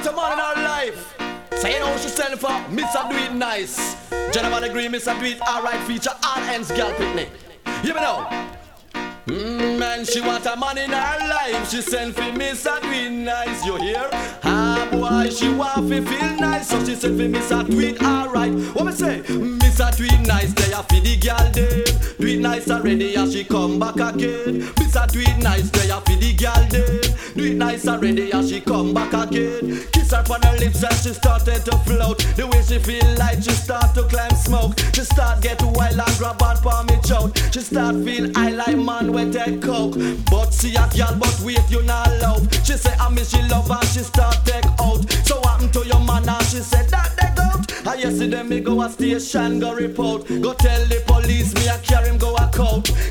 want a man in her life. Say you know she selling for Mr. Do It Nice. Gentlemen agree, Mr. Do It alright feature all ends girl picnic. Hear me now. Man, she want a man in her life. She send for Mr. Do It Nice. You hear? Ah boy, she want to feel nice, so she send for Mr. Do It alright. What me say? Mr. Do It Nice, they are for the girl them. Do it nice already as she come back again. Mr. Do It Nice, they are for the girl them. Do it nice already as she come back again. Kiss her on her lips and she started to float. The way she feel like she start to climb smoke. She start get wild and grab on for me choke. She start feel I like man when take coke. But see a girl but wait you not love. She say I miss she love and she start take out. So what happened to your man and she said that they out. I yesterday me go a station go report. Go tell the police me I carry him go a court.